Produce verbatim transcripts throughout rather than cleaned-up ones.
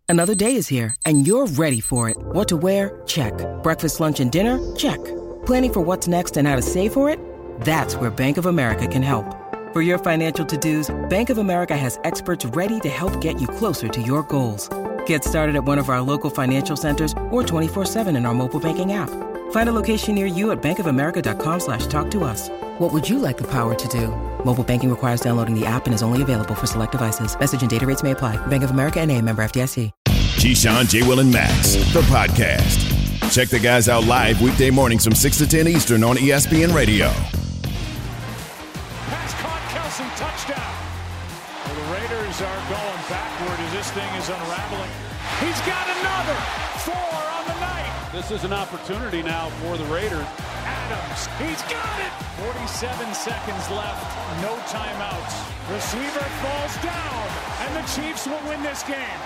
Another day is here, and you're ready for it. What to wear? Check. Breakfast, lunch, and dinner? Check. Planning for what's next and how to save for it? That's where Bank of America can help. For your financial to-dos, Bank of America has experts ready to help get you closer to your goals. Get started at one of our local financial centers or twenty-four seven in our mobile banking app. Find a location near you at bankofamerica.com slash talk to us. What would you like the power to do? Mobile banking requires downloading the app and is only available for select devices. Message and data rates may apply. Bank of America N A, member F D I C. Keyshawn, J. Will, and Max, the podcast. Check the guys out live weekday mornings from six to ten Eastern on E S P N Radio. Pass caught, Kelce, touchdown. Well, the Raiders are going backward as this thing is unraveling. He's got another. Four on the night. This is an opportunity now for the Raiders. Adams, he's got it. forty-seven seconds left, no timeouts. Receiver falls down, and the Chiefs will win this game.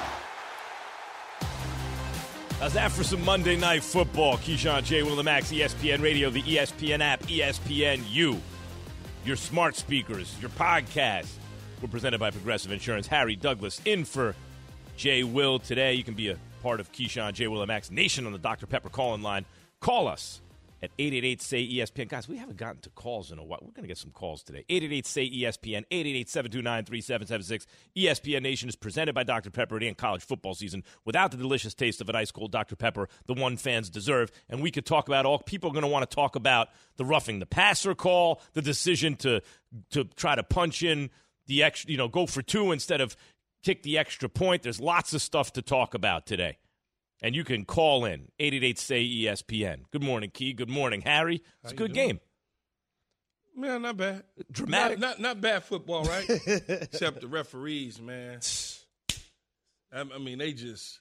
How's that for some Monday Night Football? Keyshawn, J. Will, and Max, E S P N Radio, the E S P N app, E S P N U, your smart speakers, your podcast. We're presented by Progressive Insurance. Harry Douglas in for J. Will today. You can be a part of Keyshawn, J. Will, and Max Nation on the Doctor Pepper call-in line. Call us at eight eight eight, S A Y, E S P N. Guys, we haven't gotten to calls in a while. We're going to get some calls today. eight eight eight, S A Y, E S P N, eight eight eight, seven two nine, three seven seven six. E S P N Nation is presented by Doctor Pepper and college football season without the delicious taste of an ice-cold Doctor Pepper, the one fans deserve. And we could talk about all. People are going to want to talk about the roughing the passer call, the decision to to try to punch in the extra, you know, go for two instead of kick the extra point. There's lots of stuff to talk about today. And you can call in, eight eight eight, S A Y, E S P N. Good morning, Key. Good morning, Harry. It's a good game. Man, not bad. Dramatic. Not, not, not bad football, right? Except the referees, man. I, I mean, they just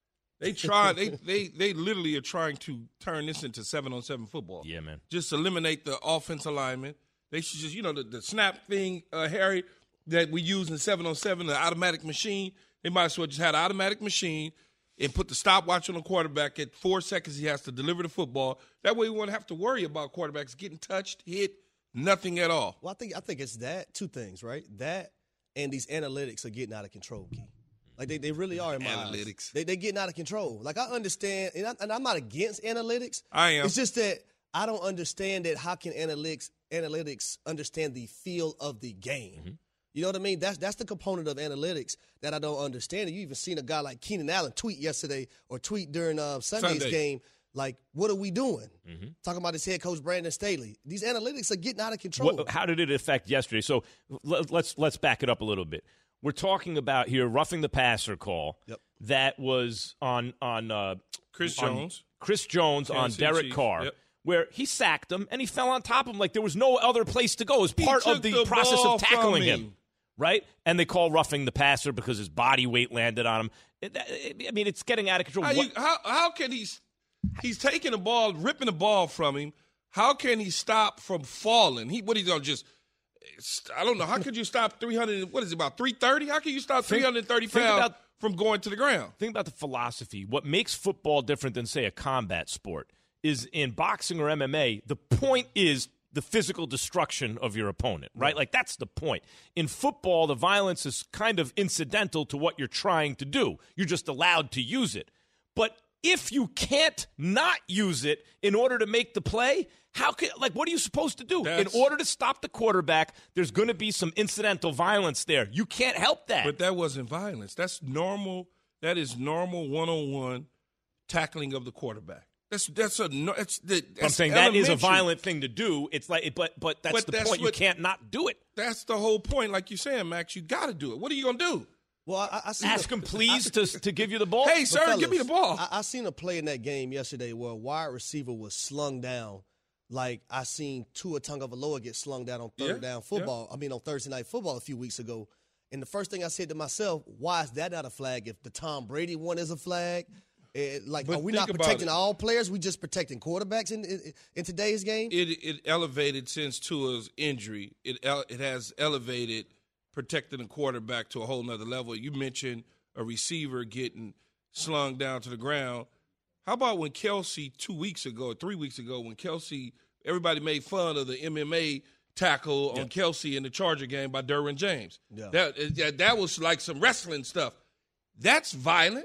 – they try. They, they they literally are trying to turn this into seven-on-seven football. Yeah, man. Just eliminate the offensive lineman. They should just – you know, the, the snap thing, uh, Harry, that we use in seven-on-seven, the automatic machine, they might as well just have an automatic machine – and put the stopwatch on the quarterback at four seconds he has to deliver the football. That way we won't have to worry about quarterbacks getting touched, hit, nothing at all. Well, I think I think it's that, two things, right? That and these analytics are getting out of control, Key. Like, they, they really are in my analytics. eyes. They, they're getting out of control. Like, I understand, and, I, and I'm not against analytics. I am. It's just that I don't understand that how can analytics analytics understand the feel of the game? Mm-hmm. You know what I mean? That's that's the component of analytics that I don't understand. You even seen a guy like Keenan Allen tweet yesterday or tweet during uh, Sunday's Sunday. game, like, what are we doing? Mm-hmm. Talking about his head coach, Brandon Staley. These analytics are getting out of control. What, how did it affect yesterday? So let, let's let's back it up a little bit. We're talking about here roughing the passer call yep. that was on on uh, Chris on Jones. Chris Jones Kansas on City Derek Chiefs. Carr. Yep. Where he sacked him and he fell on top of him like there was no other place to go. It was He part took of the, the process ball of tackling from him. him. Right? And they call roughing the passer because his body weight landed on him. It, it, I mean, it's getting out of control. How, you, how, how can he – he's taking the ball, ripping the ball from him. How can he stop from falling? He What, he's going to just – I don't know. How could you stop three hundred – what is it, about three thirty? How can you stop Think- three hundred thirty think pounds about- from going to the ground? Think about the philosophy. What makes football different than, say, a combat sport is in boxing or M M A, the point is the physical destruction of your opponent, right? Like, that's the point. In football, the violence is kind of incidental to what you're trying to do. You're just allowed to use it. But if you can't not use it in order to make the play, how can, like, what are you supposed to do? That's, in order to stop the quarterback, there's going to be some incidental violence there. You can't help that. But that wasn't violence. That's normal. That is normal one-on-one tackling of the quarterback. That's that's a no. That's, that's I'm saying that is a violent thing to do. It's like, but but that's But the that's point. what- You can't not do it. That's the whole point. Like you're saying, Max, you got to do it. What are you gonna do? Well, I, I seen Ask a, him, please, I, to to give you the ball. Hey, but sir, fellas, give me the ball. I, I seen a play in that game yesterday where a wide receiver was slung down, like I seen Tua Tagovailoa get slung down on third Yeah, down football. I mean, on Thursday Night Football a few weeks ago. And the first thing I said to myself, why is that not a flag? If the Tom Brady one is a flag, it, like, But are we think not about protecting it. all players? We just protecting quarterbacks in in, in today's game. It it elevated since Tua's injury. It el- it has elevated protecting the quarterback to a whole nother level. You mentioned a receiver getting slung down to the ground. How about when Kelce two weeks ago, or three weeks ago, when Kelce, everybody made fun of the M M A tackle Yeah. on Kelce in the Charger game by Derwin James. Yeah. That, that that was like some wrestling stuff. That's violent.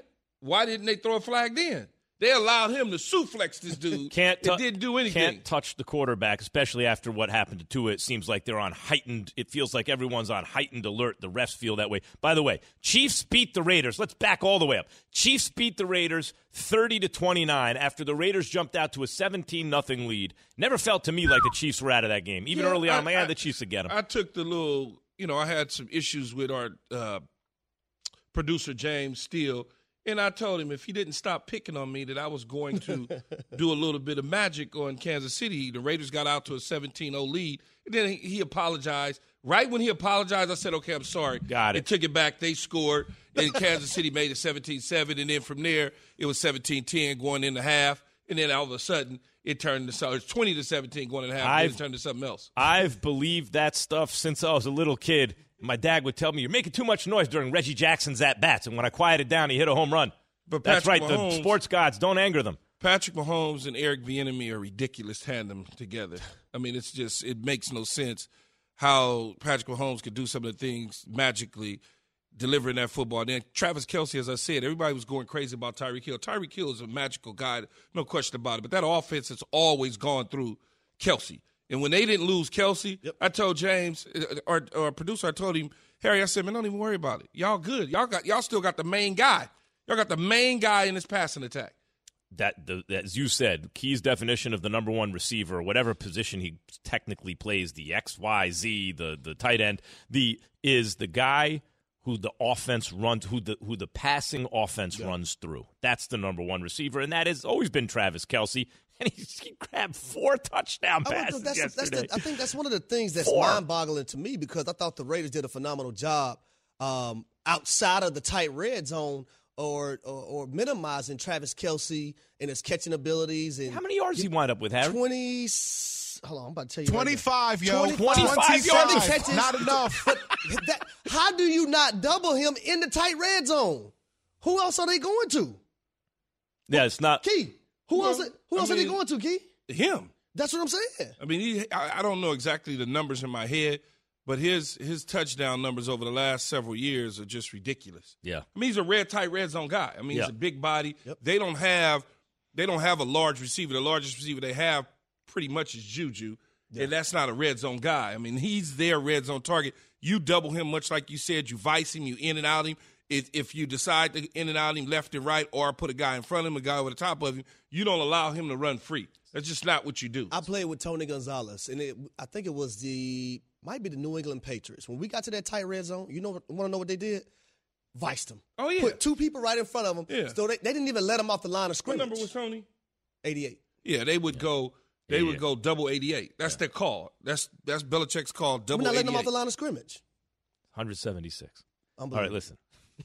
why didn't they throw a flag then? They allowed him to suplex this dude. Can't tu- it didn't do anything. Can't touch the quarterback, especially after what happened to Tua. It seems like they're on heightened. It feels like everyone's on heightened alert. The refs feel that way. By the way, Chiefs beat the Raiders. Let's back all the way up. Chiefs beat the Raiders thirty to twenty-nine after the Raiders jumped out to a seventeen nothing lead. Never felt to me like the Chiefs were out of that game. Even yeah, early on, I, I'm like, yeah, I, the Chiefs would get them. I took the little, you know, I had some issues with our uh, producer, James Steele. And I told him if he didn't stop picking on me that I was going to do a little bit of magic on Kansas City. The Raiders got out to a seventeen oh lead. And then he, he apologized. Right when he apologized, I said, okay, I'm sorry. Got it. They took it back. They scored. And Kansas City made it seventeen seven. And then from there, it was seventeen ten going into half. And then all of a sudden, it turned to something. It was twenty to seventeen going into half. And then it turned to something else. I've believed that stuff since I was a little kid. My dad would tell me, you're making too mumuch noise during Reggie Jackson's at-bats. And when I quieted down, he hit a home run. But That's right. Mahomes, the sports gods, don't anger them. Patrick Mahomes and Eric Bieniemy are ridiculous tandem together. I mean, it's just, it makes no sense how Patrick Mahomes could do some of the things magically delivering that football. And then Travis Kelce, as I said, everybody was going crazy about Tyreek Hill. Tyreek Hill is a magical guy, no question about it. But that offense has always gone through Kelce. And when they didn't lose Kelce, yep. I told James, our, our producer, I told him, Harry, I said, man, don't even worry about it. Y'all good. Y'all got, y'all still got the main guy. Y'all got the main guy in this passing attack. That, the, as you said, Key's definition of the number one receiver, whatever position he technically plays, the X, Y, Z, the the tight end, the is the guy who the offense runs, who the who the passing offense yeah. runs through. That's the number one receiver, and that has always been Travis Kelce. And he, he grabbed four touchdown passes I, that's, yesterday. That's the, I think that's one of the things that's four. mind-boggling to me because I thought the Raiders did a phenomenal job um, outside of the tight red zone. Or, or or minimizing Travis Kelce and his catching abilities. And how many yards he wind up with, Harry? twenty. Hold on, I'm about to tell you. twenty-five, right yo. twenty-five, twenty-five yards. Catches, not enough. But that, how do you not double him in the tight red zone? Who else are they going to? Yeah, it's not. Key. Who well, else? Who else I mean, are they going to, Key? Him. That's what I'm saying. I mean, he, I, I don't know exactly the numbers in my head. But his his touchdown numbers over the last several years are just ridiculous. Yeah, I mean he's a red tight red zone guy. I mean yeah. he's a big body. Yep. They don't have they don't have a large receiver. The largest receiver they have pretty much is Juju, yeah. and that's not a red zone guy. I mean he's their red zone target. You double him much like you said. You vice him. You in and out him. If, if you decide to in and out him left and right, or put a guy in front of him, a guy over the top of him, you don't allow him to run free. That's just not what you do. I played with Tony Gonzalez, and it, I think it was the. Might be the New England Patriots. When we got to that tight red zone, you know, want to know what they did? Viced them. Oh, yeah. Put two people right in front of them. Yeah. So they, they didn't even let them off the line of scrimmage. What number was Tony? eighty-eight. Yeah, they would go. They eighty-eight. Would go double eighty-eight. That's yeah. their call. That's that's Belichick's call. Double. We're not letting eighty-eight. them off the line of scrimmage. one seventy-six. All right, listen.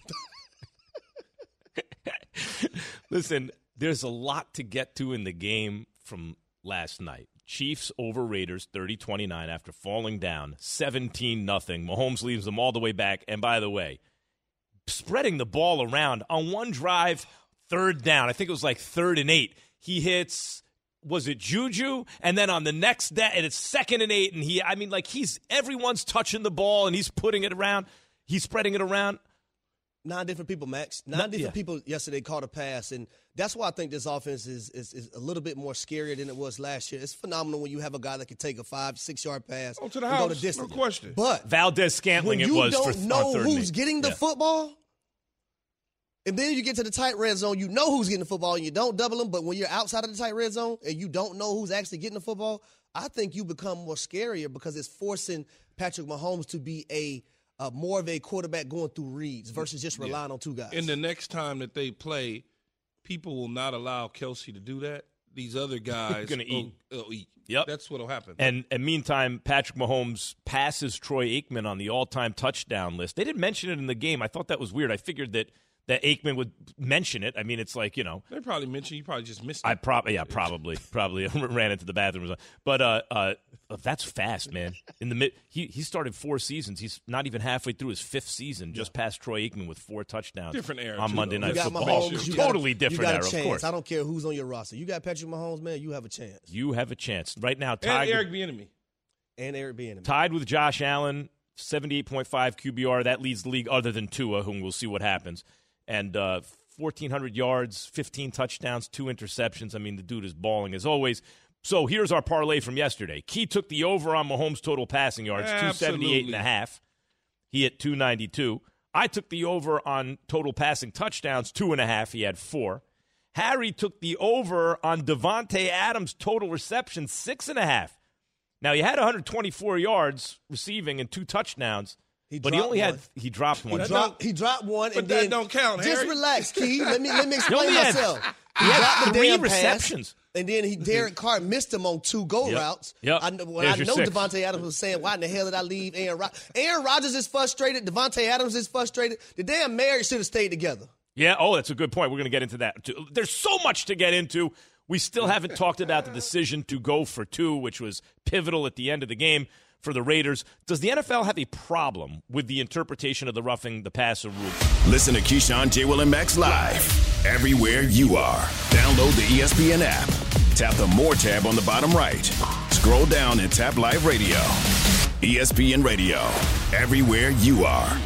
Listen, there's a lot to get to in the game from last night. Chiefs over Raiders thirty twenty-nine after falling down seventeen nothing. Mahomes leaves them all the way back. And by the way, spreading the ball around on one drive, third down. I think it was like third and eight. He hits, was it Juju? And then on the next day, and it's second and eight. And he, I mean, like he's, everyone's touching the ball and he's putting it around. He's spreading it around. Nine different people, Max. Nine Not, different yeah. people yesterday caught a pass, and that's why I think this offense is, is is a little bit more scarier than it was last year. It's phenomenal when you have a guy that can take a five, six-yard pass oh, to the and house, go to distance. No question. But Valdez-Scantling it was for When you don't know who's eight. getting the yeah. football, and then you get to the tight red zone, you know who's getting the football, and you don't double them. But when you're outside of the tight red zone and you don't know who's actually getting the football, I think you become more scarier because it's forcing Patrick Mahomes to be a – Uh, more of a quarterback going through reads versus just relying yeah. on two guys. And the next time that they play, people will not allow Kelce to do that. These other guys going to eat. Will eat. Yep. That's what will happen. And, and meantime, Patrick Mahomes passes Troy Aikman on the all-time touchdown list. They didn't mention it in the game. I thought that was weird. I figured that that Aikman would mention it. I mean, it's like, you know. They probably mentioned. You probably just missed it. I probably, yeah, probably. Probably ran into the bathroom. But uh, uh, that's fast, man. In the mid, he, he started four seasons. He's not even halfway through his fifth season, just yeah. past Troy Aikman with four touchdowns. Different era. On too, Monday though. Night Football. Mahomes, Totally got, different era, chance. of course. I don't care who's on your roster. You got Patrick Mahomes, man, you have a chance. You have a chance. Right now, and tied Eric with, Bieniemy. And Eric Bieniemy. Tied with Josh Allen, seventy-eight point five Q B R. That leads the league other than Tua, whom we'll see what happens. And uh, fourteen hundred yards, fifteen touchdowns, two interceptions. I mean, the dude is balling as always. So here's our parlay from yesterday. Key took the over on Mahomes' total passing yards, two seventy-eight and a half. He hit two ninety-two. I took the over on total passing touchdowns, two and a half. He had four. Harry took the over on Devontae Adams' total receptions, six and a half. Now, he had one hundred twenty-four yards receiving and two touchdowns, he but he only one. had he dropped one. He dropped, he dropped one, but and that then don't count. Just Harry. relax, Key. Let me let me explain had, myself. He, he had dropped the three damn receptions. pass, and then he Derek Carr missed him on two go yep. routes. Yep. I, when There's I your know six. Devontae Adams was saying, "Why in the hell did I leave Aaron Rodgers?" Aaron Rodgers is frustrated. Devontae Adams is frustrated. The damn marriage should have stayed together. Yeah, oh, that's a good point. We're going to get into that, too. There's so much to get into. We still haven't talked about the decision to go for two, which was pivotal at the end of the game for the Raiders. Does the N F L have a problem with the interpretation of the roughing the passer rule? Listen to Keyshawn, J. Will, and Max live everywhere you are. Download the E S P N app. Tap the More tab on the bottom right. Scroll down and tap Live Radio. E S P N Radio, everywhere you are.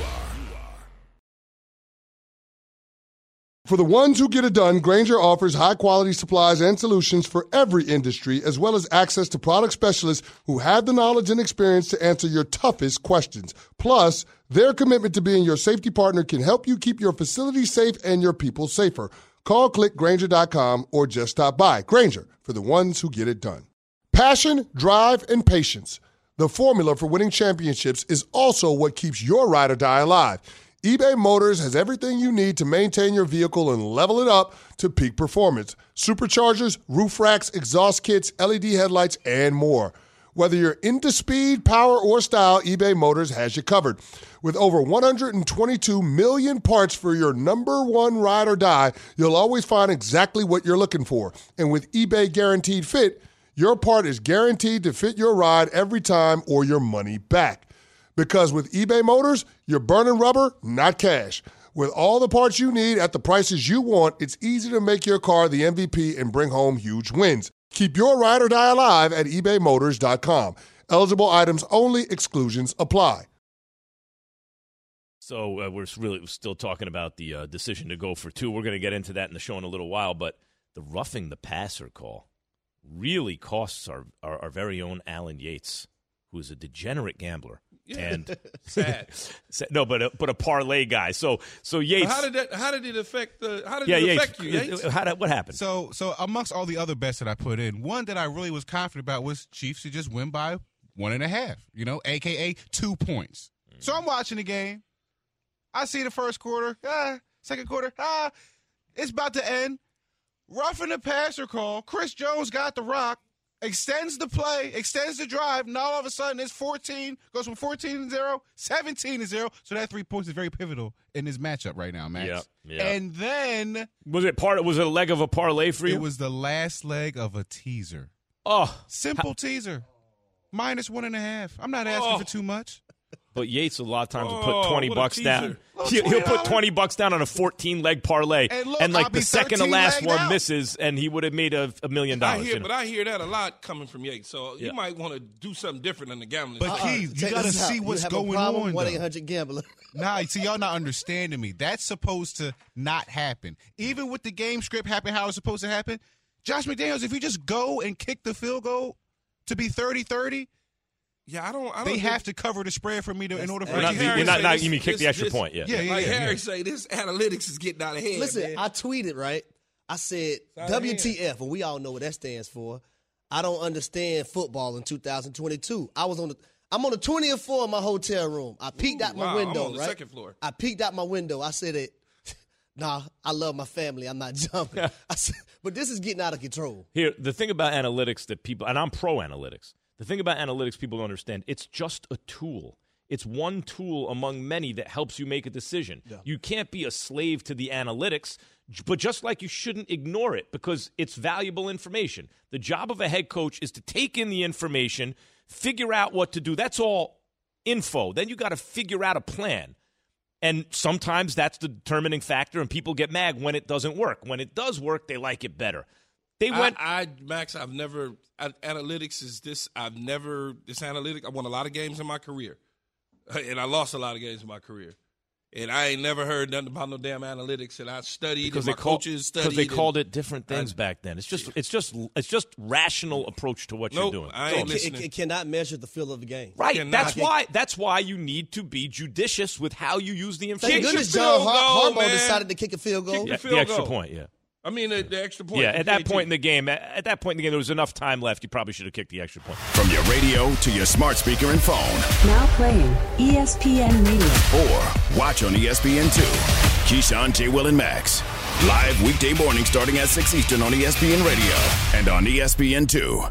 For the ones who get it done, Grainger offers high-quality supplies and solutions for every industry, as well as access to product specialists who have the knowledge and experience to answer your toughest questions. Plus, their commitment to being your safety partner can help you keep your facility safe and your people safer. Call click Grainger dot com or just stop by. Grainger, for the ones who get it done. Passion, drive, and patience. The formula for winning championships is also what keeps your ride or die alive. eBay Motors has everything you need to maintain your vehicle and level it up to peak performance. Superchargers, roof racks, exhaust kits, L E D headlights, and more. Whether you're into speed, power, or style, eBay Motors has you covered. With over one hundred twenty-two million parts for your number one ride or die, you'll always find exactly what you're looking for. And with eBay Guaranteed Fit, your part is guaranteed to fit your ride every time or your money back. Because with eBay Motors, you're burning rubber, not cash. With all the parts you need at the prices you want, it's easy to make your car the M V P and bring home huge wins. Keep your ride or die alive at ebay motors dot com. Eligible items only. Exclusions apply. So uh, we're really still talking about the uh, decision to go for two. We're going to get into that in the show in a little while, but the roughing the passer call really costs our, our, our very own Alan Yates, who is a degenerate gambler. And sad. no, but a, but a parlay guy. So so Yates. How did that? How did it affect the? How did yeah, it Yates, affect you, Yates? How did, what happened? So so amongst all the other bets that I put in, one that I really was confident about was Chiefs to just win by one and a half. You know, A K A two points. Mm. So I'm watching the game. I see the first quarter. Ah, second quarter. Ah, it's about to end. Roughing the passer call. Chris Jones got the rock. Extends the play, extends the drive. Now all of a sudden it's fourteen, goes from fourteen to zero, seventeen to zero. So that three points is very pivotal in this matchup right now, Max. Yeah, yeah. And then was it part? Was it a leg of a parlay for you? It was the last leg of a teaser. Oh, simple how- teaser, minus one and a half. I'm not asking oh. for too much. But Yates a lot of times oh, will put twenty bucks down. He'll, he'll put twenty bucks down on a fourteen leg parlay, and, look, and like I'll the second to last one out. misses, and he would have made a, a million dollars. I hear, you know? But I hear that a lot coming from Yates. So yeah. you might want to do something different than the gambling. But uh-uh. Keith, you got to see what's going on. one eight hundred gambler. Nah, see, y'all not understanding me. That's supposed to not happen. Even with the game script happening how it's supposed to happen, Josh McDaniels, if you just go and kick the field goal to be thirty thirty, yeah, I don't. I don't they think, have to cover the spread for me to in order for not, you. You're not, not this, you mean kick this, the extra this, point, yeah. Yeah, yeah, like yeah, Harry yeah. say, this analytics is getting out of hand. Listen, man. I tweeted, right? I said W T F, and we all know what that stands for. I don't understand football in two thousand twenty-two. I was on the I'm on the twentieth floor of my hotel room. I peeked Ooh, out my wow, window, I'm on the right? second floor. I peeked out my window. I said it. Nah, I love my family. I'm not jumping. I said, but this is getting out of control. Here, the thing about analytics that people, and I'm pro analytics. The thing about analytics people don't understand, it's just a tool. It's one tool among many that helps you make a decision. Yeah. You can't be a slave to the analytics, but just like you shouldn't ignore it because it's valuable information. The job of a head coach is to take in the information, figure out what to do. That's all info. Then you got to figure out a plan. And sometimes that's the determining factor, and people get mad when it doesn't work. When it does work, they like it better. They went. I, I Max, I've never I, analytics is this. I've never this analytic. I won a lot of games in my career, and I lost a lot of games in my career. And I ain't never heard nothing about no damn analytics. And I studied, because and my they call, coaches studied. Because they called and, it different things I, back then. It's just, it's just, it's just rational approach to what nope, you're doing. I ain't it, listening. it, it cannot measure the feel of the game. Right. Cannot. That's why. That's why you need to be judicious with how you use the Thank information. goodness your John field Har- goal, Harbaugh man. decided to kick a field goal. Kick Yeah, your the field extra goal. point. Yeah. I mean, the, the extra point. Yeah, at that K T. point in the game, at that point in the game, there was enough time left. You probably should have kicked the extra point. From your radio to your smart speaker and phone. Now playing E S P N Radio. Or watch on E S P N two. Keyshawn, J. Will, and Max. Live weekday morning starting at six Eastern on E S P N Radio and on E S P N two.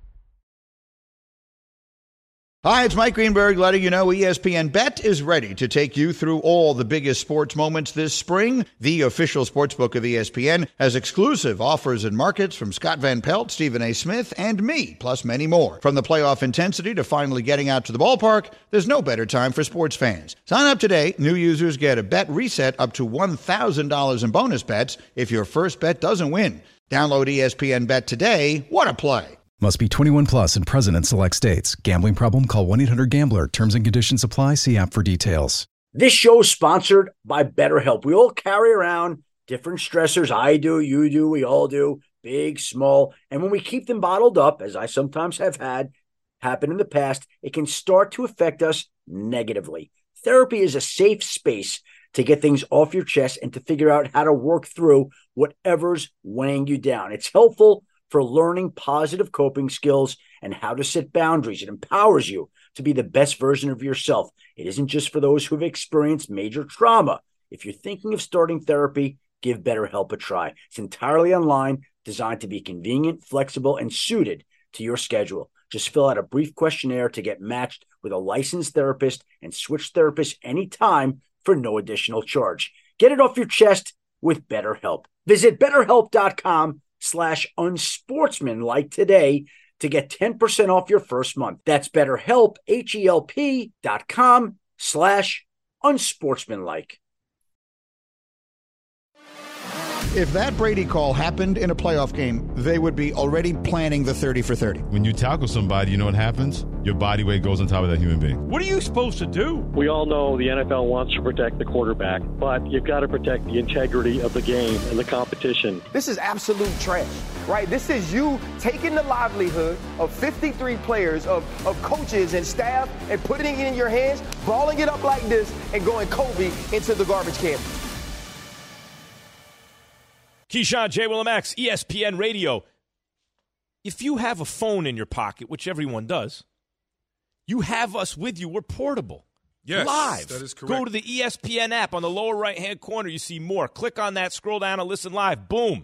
Hi, it's Mike Greenberg letting you know E S P N Bet is ready to take you through all the biggest sports moments this spring. The official sportsbook of E S P N has exclusive offers and markets from Scott Van Pelt, Stephen A. Smith, and me, plus many more. From the playoff intensity to finally getting out to the ballpark, there's no better time for sports fans. Sign up today. New users get a bet reset up to one thousand dollars in bonus bets if your first bet doesn't win. Download E S P N Bet today. What a play. Must be twenty-one plus and present in select states. Gambling problem? Call one eight hundred gambler. Terms and conditions apply. See app for details. This show is sponsored by BetterHelp. We all carry around different stressors. I do, you do, we all do, big, small. And when we keep them bottled up, as I sometimes have had happen in the past, it can start to affect us negatively. Therapy is a safe space to get things off your chest and to figure out how to work through whatever's weighing you down. It's helpful for learning positive coping skills and how to set boundaries. It empowers you to be the best version of yourself. It isn't just for those who have experienced major trauma. If you're thinking of starting therapy, give BetterHelp a try. It's entirely online, designed to be convenient, flexible, and suited to your schedule. Just fill out a brief questionnaire to get matched with a licensed therapist and switch therapists anytime for no additional charge. Get it off your chest with BetterHelp. Visit BetterHelp.com slash unsportsmanlike today to get ten percent off your first month. That's BetterHelp, H-E-L-P dot com slash unsportsmanlike. If that Brady call happened in a playoff game, they would be already planning the thirty for thirty. When you tackle somebody, you know what happens? Your body weight goes on top of that human being. What are you supposed to do? We all know the N F L wants to protect the quarterback, but you've got to protect the integrity of the game and the competition. This is absolute trash, right? This is you taking the livelihood of fifty-three players, of, of coaches and staff, and putting it in your hands, balling it up like this, and going Kobe into the garbage can. Keyshawn, J. Will, and Max, E S P N Radio. If you have a phone in your pocket, which everyone does, you have us with you. We're portable. Yes, live. that is correct. Go to the E S P N app on the lower right-hand corner. You see more. Click on that, scroll down, and listen live. Boom.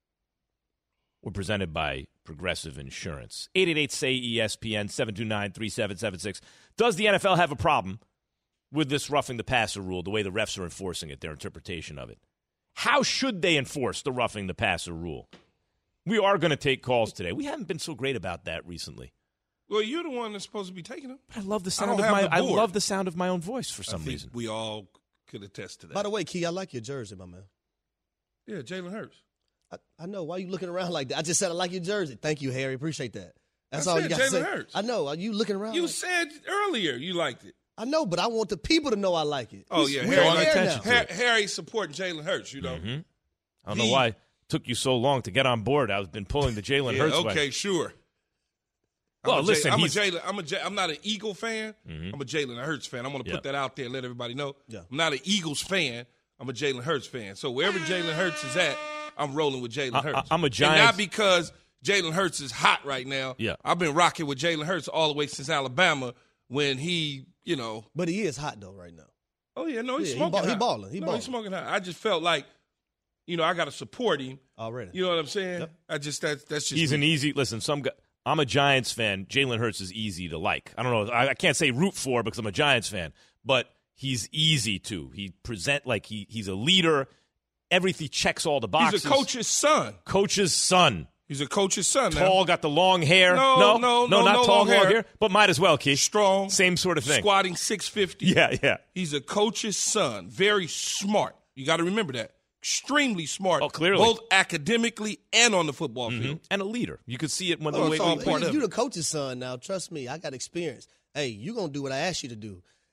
We're presented by Progressive Insurance. eight eight eight, S A Y, E S P N, seven two nine, three seven seven six. Does the N F L have a problem with this roughing the passer rule, the way the refs are enforcing it, their interpretation of it? How should they enforce the roughing the passer rule? We are going to take calls today. We haven't been so great about that recently. Well, you're the one that's supposed to be taking them. But I love the I sound don't of have my the I board. love the sound of my own voice for I some think reason. we all could attest to that. By the way, Key, I like your jersey, my man. Yeah, Jalen Hurts. I, I know. Why are you looking around like that? I just said I like your jersey. Thank you, Harry. Appreciate that. That's I all said you got to Jalen say. Hurts. I know. Are you looking around? You like, said earlier you liked it. I know, but I want the people to know I like it. Oh, We- yeah. we Harry, on air attention now. to Harry, it. Harry's supporting Jalen Hurts, you know. Mm-hmm. I don't He- know why it took you so long to get on board. I've been pulling the Jalen Yeah, Hurts okay, way. sure. Well, I'm a listen, J- I'm a he's- Jalen. I'm a J, I'm not an Eagle fan. Mhm. I'm a Jalen Hurts fan. I'm going to Yeah. put that out there and let everybody know. Yeah. I'm not an Eagles fan. I'm a Jalen Hurts fan. So wherever Jalen Hurts is at, I'm rolling with Jalen I- Hurts. I- I'm a And Giants- not because Jalen Hurts is hot right now. Yeah. I've been rocking with Jalen Hurts all the way since Alabama when he, you know. But he is hot, though, right now. Oh, yeah, no, he's Yeah, he smoking ball- he hot. balling. He no, balling. he's smoking hot. I just felt like, you know, I got to support him. Already. You know what I'm saying? Yep. I just, that's, that's just He's me. an easy listen. Some guy, I'm a Giants fan. Jalen Hurts is easy to like. I don't know. I, I can't say root for because I'm a Giants fan, but he's easy to. He present like he he's a leader. Everything checks all the boxes. He's a coach's son. Coach's son. He's a coach's son now. Tall, got the long hair. No, no, no, no, not no tall, long long hair. hair, but might as well, Keith. Strong. Same sort of thing. Squatting six fifty. Yeah, yeah. He's a coach's son. Very smart. You got to remember that. Extremely smart. Oh, clearly. Both academically and on the football Mhm. field. And a leader. You could see it when Oh, the way it's all we part you, of you it. the coach's son now. Trust me, I got experience. Hey, you going to do what I ask you to do.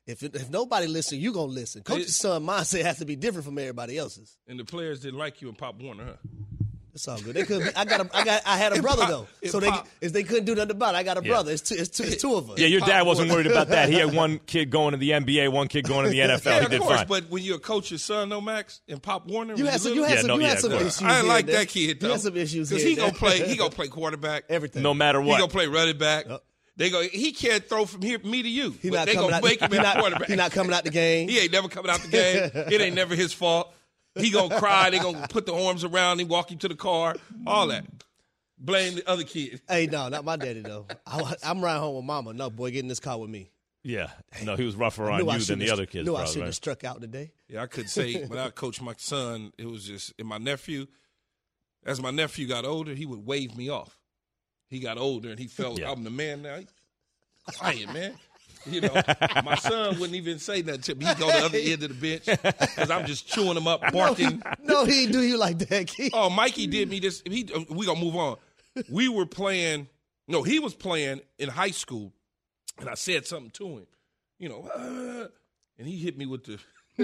If if nobody listens, you gonna listen. Coach's son mindset has to be different from everybody else's. And the players didn't like you in Pop Warner, huh? It's all good. They could. Be, I got. A, I got. I had a brother though, so they if they couldn't do nothing about it. I got a Yeah. brother. It's two. It's two. It's two of us. Yeah, your dad wasn't worried about that. He had one kid going to the N B A, one kid going to the N F L. Yeah, he of did course, fine. But when you're a coach's son, though, Max, and Pop Warner, You when had some. little- You had Yeah, some. no, you yeah, had of some course. issues. I didn't here like and there. that kid though. You had some issues because here he and gonna there. play. He gonna play quarterback. Everything. No matter He what. gonna play running back. They go. He can't throw from here me to you. He But not they coming gonna out. make him He a not, quarterback. he not coming out the game. He ain't never coming out the game. It ain't never his fault. He gonna cry. They gonna put the arms around him, walk him to the car, all that. Blame the other kid. Hey, no, not my daddy though. I, I'm riding home with mama. No, boy, get in this car with me. Yeah. No, he was rougher I on knew I you than shouldn't the have- other kids, Knew I probably. shouldn't Right? have struck out today. Yeah, I could say when I coached my son, it was just, and my nephew, as my nephew got older, he would wave me off. He got older and he felt, Yeah. I'm the man now. He, quiet, man. You know, my son wouldn't even say nothing to me. He'd go to the other end of the bench because I'm just chewing him up, barking. No, he didn't do you like that, kid. Oh, Mikey did me this. He, we going to move on. We were playing, no, he was playing in high school, and I said something to him, you know, uh, and he hit me with the.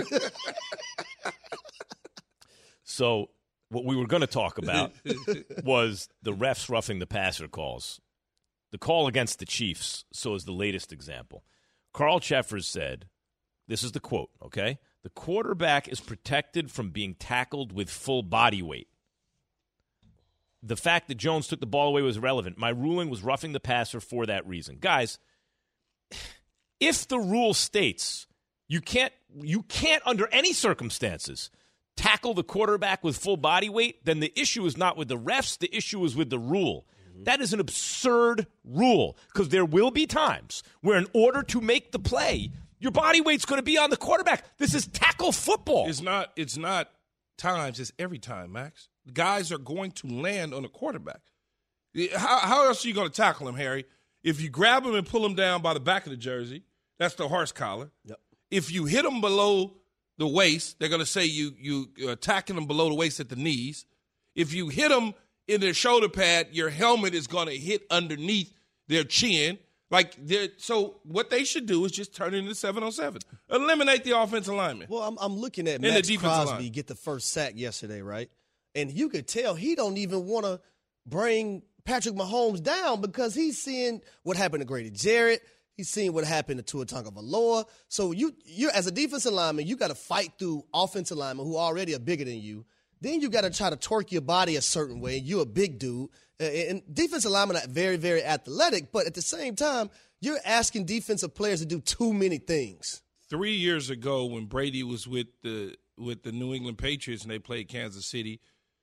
So what we were going to talk about was the refs roughing the passer calls. The call against the Chiefs, so is the latest example. Carl Cheffers said, this is the quote, okay? The quarterback is protected from being tackled with full body weight. The fact that Jones took the ball away was irrelevant. My ruling was roughing the passer for that reason. Guys, if the rule states you can't you can't under any circumstances tackle the quarterback with full body weight, then the issue is not with the refs, the issue is with the rule. Mm-hmm. That is an absurd rule because there will be times where in order to make the play, your body weight's going to be on the quarterback. This is tackle football. It's not it's not times, it's every time, Max. Guys are going to land on a quarterback. How, how else are you going to tackle him, Harry? If you grab him and pull him down by the back of the jersey, that's the horse collar. Yep. If you hit him below the waist, they're going to say you you you're attacking him below the waist at the knees. If you hit him in their shoulder pad, your helmet is going to hit underneath their chin. Like so, what they should do is just turn it into seven on seven. Eliminate the offensive lineman. Well, I'm, I'm looking at And the Max defensive Crosby line. get the first sack yesterday, right? And you could tell he don't even want to bring Patrick Mahomes down because he's seeing what happened to Grady Jarrett. He's seeing what happened to Tua Tagovailoa. So you, you as a defensive lineman, you got to fight through offensive linemen who already are bigger than you. Then you got to try to torque your body a certain way. You're a big dude. Uh, and defensive linemen are very, very athletic. But at the same time, you're asking defensive players to do too many things. Three years ago, when Brady was with the with the New England Patriots and they played Kansas City,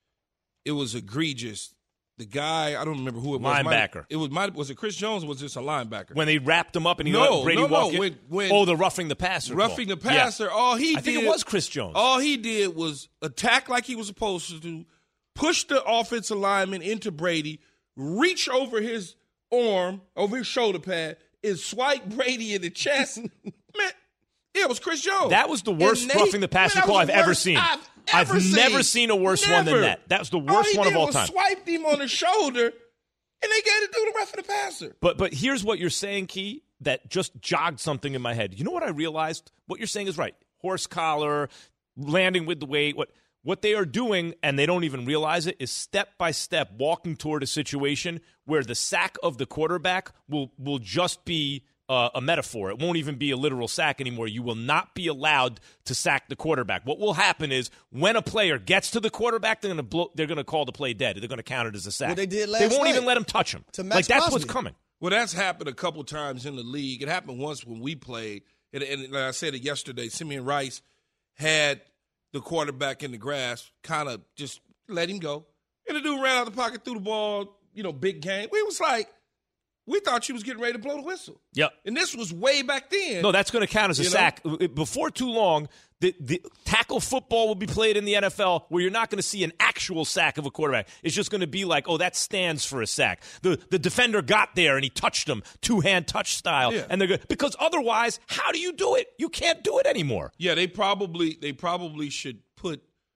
it was egregious. The guy, I don't remember who it was. Linebacker. Might, it was might, was it Chris Jones or was this a linebacker? When they wrapped him up and he no, let Brady no, walk no. in? When, when oh, the roughing the passer Roughing call. the passer. Yeah. All he I did. think it was Chris Jones. All he did was attack like he was supposed to, push the offensive lineman into Brady, reach over his arm, over his shoulder pad, and swipe Brady in the chest. Man, it was Chris Jones. That was the worst And roughing the passer man, that call was I've the ever worst seen. I've, I've ever never seen. seen a worse Never. one than that. That was the all worst he one did of all was time. Swiped him on the shoulder, and they gave the dude a roughing the passer. But but here's what you're saying, Key, that just jogged something in my head. You know what I realized? What you're saying is right. Horse collar, landing with the weight. What what they are doing, and they don't even realize it, is step by step walking toward a situation where the sack of the quarterback will will just be uh, a metaphor. It won't even be a literal sack anymore. You will not be allowed to sack the quarterback. What will happen is when a player gets to the quarterback, they're going to blow, they're going to call the play dead. They're going to count it as a sack. What they did last They won't night even let him touch him. to Max Like that's Crosby. what's coming. Well, that's happened a couple times in the league. It happened once when we played, and, and like I said it yesterday, Simeon Rice had the quarterback in the grass, kind of just let him go. And the dude ran out of the pocket, threw the ball, you know, big game. We was like, we thought she was getting ready to blow the whistle. Yep. And this was way back then. No, that's going to count as a You know? sack. Before too long, the, the tackle football will be played in the N F L where you're not going to see an actual sack of a quarterback. It's just going to be like, oh, that stands for a sack. The the defender got there and he touched him, two-hand touch style. Yeah. And they're good. Because otherwise, how do you do it? You can't do it anymore. Yeah, they probably they probably should put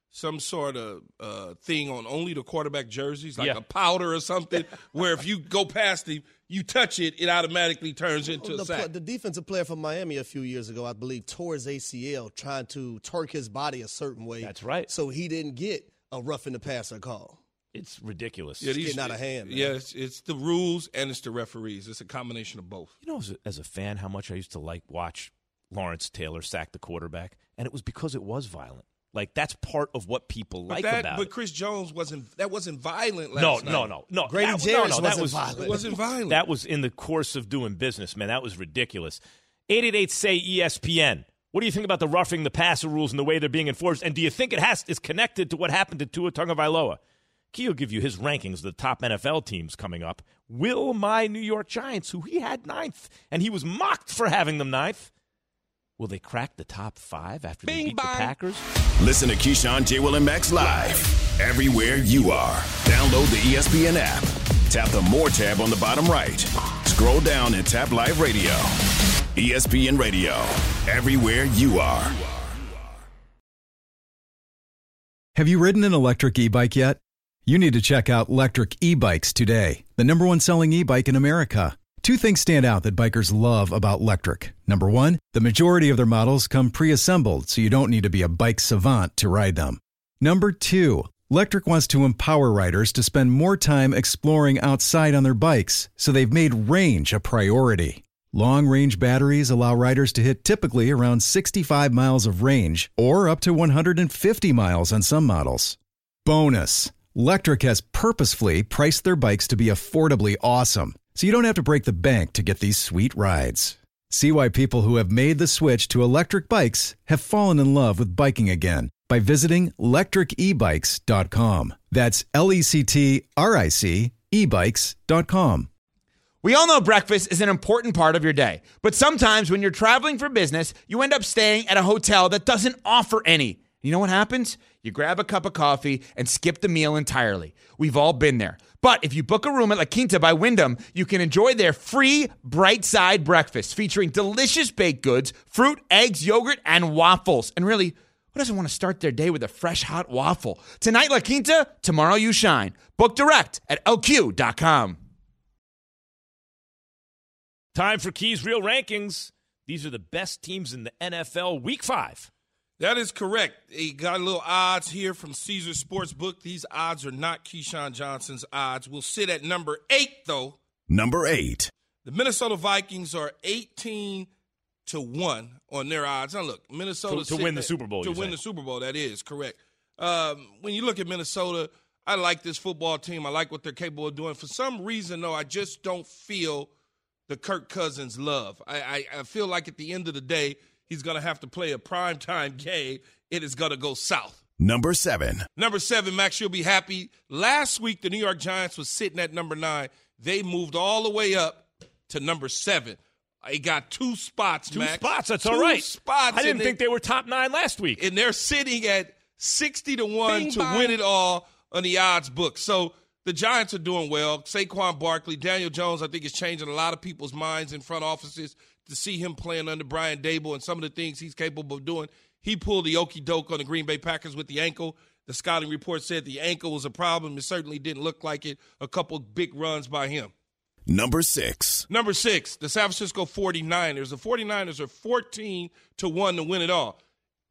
some sort of uh, thing on only the quarterback jerseys, like Yeah. a powder or something, where if you go past him, you touch it, it automatically turns into the, a sack. the defensive player from Miami a few years ago, I believe, tore his A C L trying to torque his body a certain way. That's right. So he didn't get a roughing the passer call. It's ridiculous. Yeah, It's these- getting out of hand, man. Yeah, it's, it's the rules and it's the referees. It's a combination of both. You know, as a, as a fan, how much I used to like watch Lawrence Taylor sack the quarterback, and it was because it was violent. Like, that's part of what people But like that, about but it. Chris Jones wasn't. That wasn't violent. Last No, night. no, no, no. Grady that, Jarrett no, no, that wasn't was violent. It wasn't violent. That was in the course of doing business, man. That was ridiculous. eight eight eight say E S P N. What do you think about the roughing the passer rules and the way they're being enforced? And do you think it has is connected to what happened to Tua Tagovailoa? Key will give you his rankings of the top N F L teams coming up. Will my New York Giants, who he had ninth, and he was mocked for having them ninth, will they crack the top five after they Bing beat bang. the Packers? Listen to Keyshawn, J. Will, and Max live everywhere you are. Download the E S P N app. Tap the More tab on the bottom right. Scroll down and tap Live Radio. E S P N Radio. Everywhere you are. Have you ridden an electric e-bike yet? You need to check out Lectric E-Bikes today, the number one selling e-bike in America. Two things stand out that bikers love about Lectric. Number one, the majority of their models come pre-assembled, so you don't need to be a bike savant to ride them. Number two, Lectric wants to empower riders to spend more time exploring outside on their bikes, so they've made range a priority. Long-range batteries allow riders to hit typically around sixty-five miles of range, or up to one hundred fifty miles on some models. Bonus, Lectric has purposefully priced their bikes to be affordably awesome, so you don't have to break the bank to get these sweet rides. See why people who have made the switch to electric bikes have fallen in love with biking again by visiting lectric e bikes dot com. That's L E C T R I C e bikes dot com. We all know breakfast is an important part of your day, but sometimes when you're traveling for business, you end up staying at a hotel that doesn't offer any. You know what happens? You grab a cup of coffee and skip the meal entirely. We've all been there. But if you book a room at La Quinta by Wyndham, you can enjoy their free Bright Side breakfast featuring delicious baked goods, fruit, eggs, yogurt, and waffles. And really, who doesn't want to start their day with a fresh hot waffle? Tonight, La Quinta, tomorrow you shine. Book direct at L Q dot com. Time for Key's Real Rankings. These are the best teams in the N F L Week five. That is correct. He got a little odds here from Caesar Sportsbook. These odds are not Keyshawn Johnson's odds. We'll sit at number eight, though. Number eight. The Minnesota Vikings are eighteen to one on their odds. Now, look, Minnesota To- to win the Super Bowl, To you're win saying. the Super Bowl, that is correct. Um, when you look at Minnesota, I like this football team. I like what they're capable of doing. For some reason, though, I just don't feel the Kirk Cousins love. I, I, I feel like at the end of the day, he's going to have to play a primetime game. It is going to go south. Number seven. Number seven, Max, you'll be happy. Last week, the New York Giants was sitting at number nine. They moved all the way up to number seven. They got two spots, Two Max. spots, that's two all right. spots. I didn't and think they were top nine last week. And they're sitting at sixty to one Bing to bang. win it all on the odds book. So the Giants are doing well. Saquon Barkley, Daniel Jones, I think is changing a lot of people's minds in front offices to see him playing under Brian Dable and some of the things he's capable of doing. He pulled the okey doke on the Green Bay Packers with the ankle. The scouting report said the ankle was a problem. It certainly didn't look like it. A couple big runs by him. Number six. Number six, the San Francisco forty-niners. The forty-niners are fourteen to one to win it all.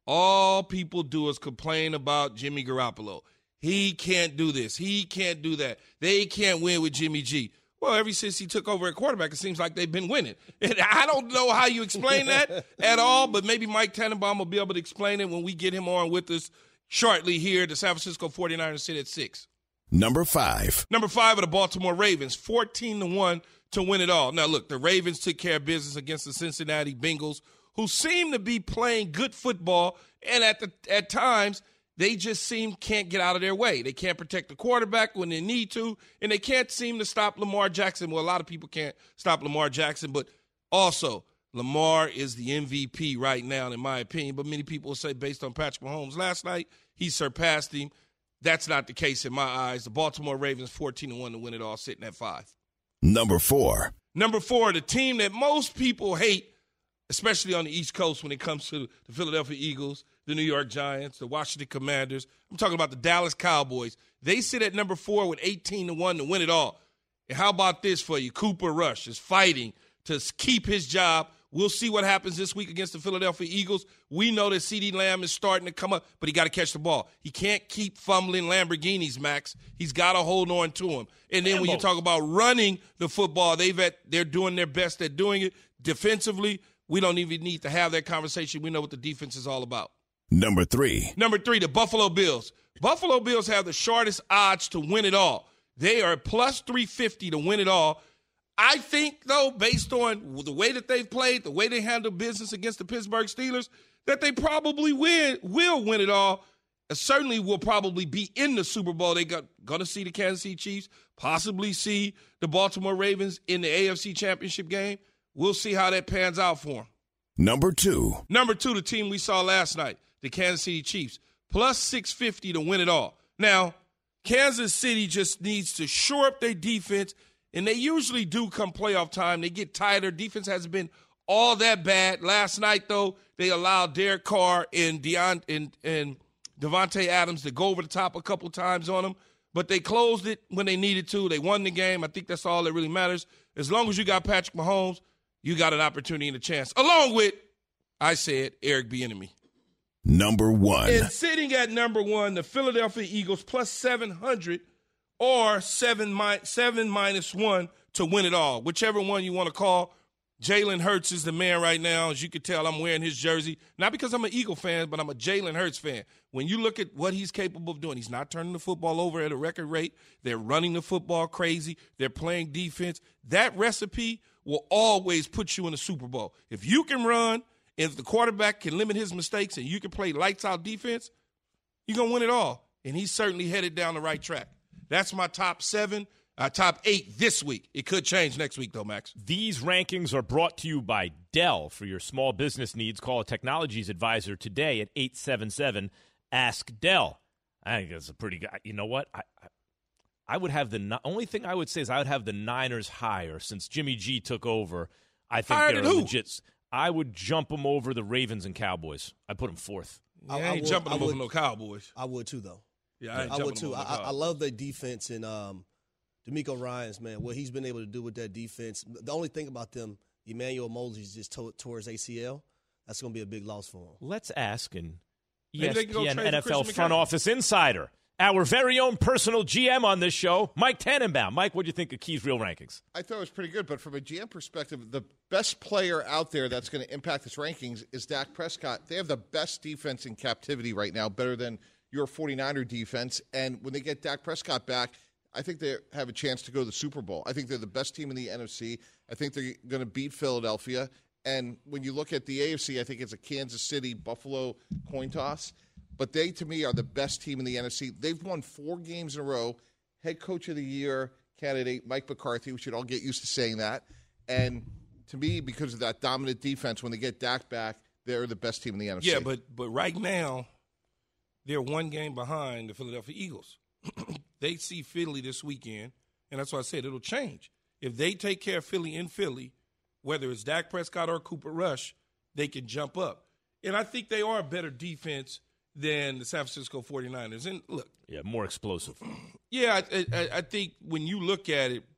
All people do is complain about Jimmy Garoppolo. He can't do this. He can't do that. They can't win with Jimmy G. Well, ever since he took over at quarterback, it seems like they've been winning. And I don't know how you explain that at all, but maybe Mike Tannenbaum will be able to explain it when we get him on with us shortly here. The San Francisco forty-niners sit at six. Number five. Number five are the Baltimore Ravens, fourteen to one to win it all. Now, look, the Ravens took care of business against the Cincinnati Bengals, who seem to be playing good football, and at the at times they just seem can't get out of their way. They can't protect the quarterback when they need to, and they can't seem to stop Lamar Jackson. Well, a lot of people can't stop Lamar Jackson, but also Lamar is the M V P right now, in my opinion. But many people will say based on Patrick Mahomes last night, he surpassed him. That's not the case in my eyes. The Baltimore Ravens fourteen to one to win it all, sitting at five. Number four. Number four, the team that most people hate, especially on the East Coast when it comes to the Philadelphia Eagles, the New York Giants, the Washington Commanders. I'm talking about the Dallas Cowboys. They sit at number four with eighteen to one to win it all. And how about this for you? Cooper Rush is fighting to keep his job. We'll see what happens this week against the Philadelphia Eagles. We know that CeeDee Lamb is starting to come up, but he got to catch the ball. He can't keep fumbling Lamborghinis, Max. He's got to hold on to him. And then Lambos. When you talk about running the football, they've at, they're doing their best at doing it. Defensively, we don't even need to have that conversation. We know what the defense is all about. Number three. Number three, the Buffalo Bills. Buffalo Bills have the shortest odds to win it all. They are plus three fifty to win it all. I think, though, based on the way that they've played, the way they handle business against the Pittsburgh Steelers, that they probably win, will win it all. Uh, certainly will probably be in the Super Bowl. They got going to see the Kansas City Chiefs, possibly see the Baltimore Ravens in the A F C Championship game. We'll see how that pans out for them. Number two. Number two, the team we saw last night, the Kansas City Chiefs, plus six fifty to win it all. Now, Kansas City just needs to shore up their defense. And they usually do come playoff time. They get tighter. Defense hasn't been all that bad. Last night, though, they allowed Derek Carr and Deon and, and Devontae Adams to go over the top a couple times on them. But they closed it when they needed to. They won the game. I think that's all that really matters. As long as you got Patrick Mahomes, you got an opportunity and a chance. Along with, I said, Eric Bieniemy. Number one. And sitting at number one, the Philadelphia Eagles plus seven hundred. Or seven, mi- seven minus one to win it all. Whichever one you want to call. Jalen Hurts is the man right now. As you can tell, I'm wearing his jersey. Not because I'm an Eagle fan, but I'm a Jalen Hurts fan. When you look at what he's capable of doing, he's not turning the football over at a record rate. They're running the football crazy. They're playing defense. That recipe will always put you in the Super Bowl. If you can run, if the quarterback can limit his mistakes, and you can play lights-out defense, you're going to win it all. And he's certainly headed down the right track. That's my top seven, uh, top eight this week. It could change next week, though, Max. These rankings are brought to you by Dell. For your small business needs, call a technologies advisor today at eight seven seven, ask Dell. I think that's a pretty good – you know what? I, I, I would have the – only thing I would say is I would have the Niners higher since Jimmy G took over. I think Higher they're than who? legit. I would jump them over the Ravens and Cowboys. I put them fourth. Yeah, I, I ain't would- jumping I them over would- no Cowboys. I would too, though. Yeah, I ain't I would jumping too. them over I, no I Cowboys. love their defense and um, D'Amico Ryans, man. What he's been able to do with that defense. The only thing about them, Emmanuel Mosley just tore, tore his A C L. That's going to be a big loss for him. Let's ask an E Maybe S they can go P N trade for N F L Christian front McCaffrey. office insider, our very own personal G M on this show, Mike Tannenbaum. Mike, what do you think of Key's Real Rankings? I thought it was pretty good, but from a G M perspective, the best player out there that's going to impact this rankings is Dak Prescott. They have the best defense in captivity right now, better than your 49er defense. And when they get Dak Prescott back, I think they have a chance to go to the Super Bowl. I think they're the best team in the N F C. I think they're going to beat Philadelphia. And when you look at the A F C, I think it's a Kansas City, Buffalo coin toss. But they, to me, are the best team in the N F C. They've won four games in a row. Head coach of the year candidate, Mike McCarthy. We should all get used to saying that. And to me, because of that dominant defense, when they get Dak back, they're the best team in the N F C. Yeah, but but right now, they're one game behind the Philadelphia Eagles. They see Philly this weekend, and that's why I said it'll change. If they take care of Philly in Philly, whether it's Dak Prescott or Cooper Rush, they can jump up. And I think they are a better defense than the San Francisco 49ers. And look. Yeah, more explosive. Yeah, I, I, I think when you look at it,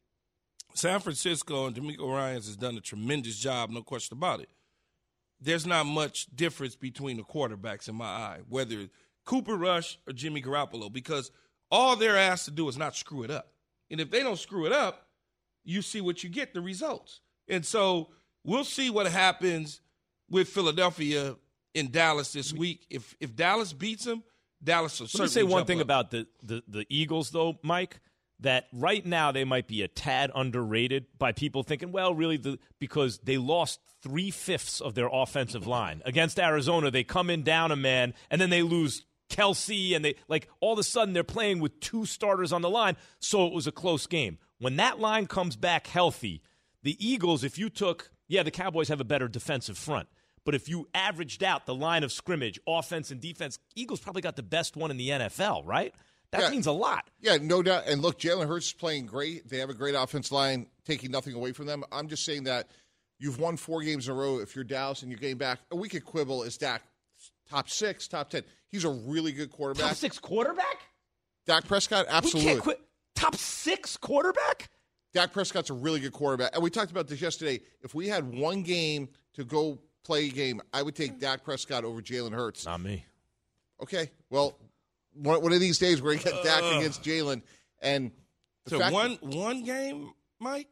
San Francisco and D'Amico Ryans has done a tremendous job, no question about it. There's not much difference between the quarterbacks in my eye, whether Cooper Rush or Jimmy Garoppolo, because all they're asked to do is not screw it up. And if they don't screw it up, you see what you get, the results. And so we'll see what happens with Philadelphia in Dallas this week. If if Dallas beats them, Dallas will certainly Let me say one jump thing up. about the, the, the Eagles, though, Mike, that right now they might be a tad underrated by people thinking, well, really, the, because they lost three-fifths of their offensive line. Against Arizona, they come in down a man, and then they lose Kelsey, and they like all of a sudden they're playing with two starters on the line, so it was a close game. When that line comes back healthy, the Eagles, if you took, yeah, the Cowboys have a better defensive front, but if you averaged out the line of scrimmage, offense and defense, Eagles probably got the best one in the N F L, right? That Yeah. means a lot. Yeah, no doubt. And look, Jalen Hurts is playing great. They have a great offense line, taking nothing away from them. I'm just saying that you've won four games in a row. If you're Dallas and you're getting back, we could quibble, is Dak top six, top ten. He's a really good quarterback. Top six quarterback? Dak Prescott, absolutely. We can't quit. Top six quarterback? Dak Prescott's a really good quarterback. And we talked about this yesterday. If we had one game to go play a game, I would take Dak Prescott over Jalen Hurts. Not me. Okay. Well, one, one of these days we're going to get Dak uh, against Jalen. And the so fact one one game, Mike?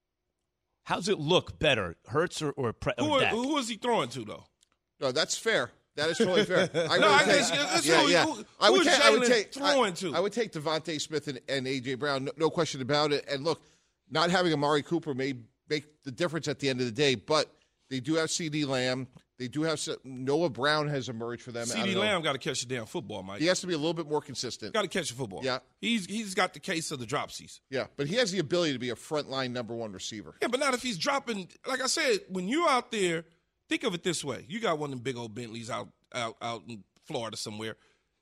How's it look better, Hurts or, or, Pre- who, or Dak? Who is he throwing to, though? No, that's fair. That is totally fair. I no, would I take, guess it's yeah, who, yeah. Who, I would who take, I would Jalen take, throwing I, to? I would take Devontae Smith and, and A J Brown, no, no question about it. And look, not having Amari Cooper may make the difference at the end of the day, but they do have CeeDee Lamb. They do have some, Noah Brown has emerged for them. CeeDee Lamb got to catch the damn football, Mike. He has to be a little bit more consistent. Got to catch the football. Yeah, he's he's got the case of the dropsies. Yeah, but he has the ability to be a frontline number one receiver. Yeah, but not if he's dropping. Like I said, when you're out there, think of it this way: you got one of them big old Bentleys out out out in Florida somewhere.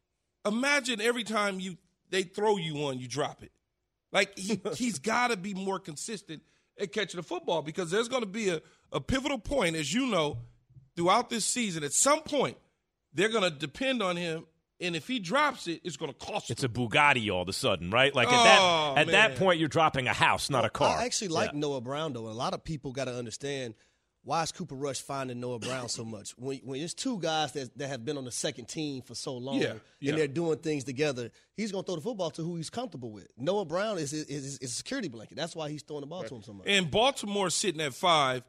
Imagine every time you they throw you one, you drop it. Like he he's got to be more consistent at catching the football because there's going to be a, a pivotal point, as you know, throughout this season. At some point, they're going to depend on him, and if he drops it, it's going to cost him. It's a Bugatti all of a sudden, right? Like at oh, that at man. that point, you're dropping a house, not a car. I actually like yeah. Noah Brown, though, and a lot of people got to understand why is Cooper Rush finding Noah Brown so much? When, when there's two guys that, that have been on the second team for so long yeah, yeah. and they're doing things together, he's going to throw the football to who he's comfortable with. Noah Brown is, is, is, is a security blanket. That's why he's throwing the ball right. to him so much. And Baltimore sitting at five,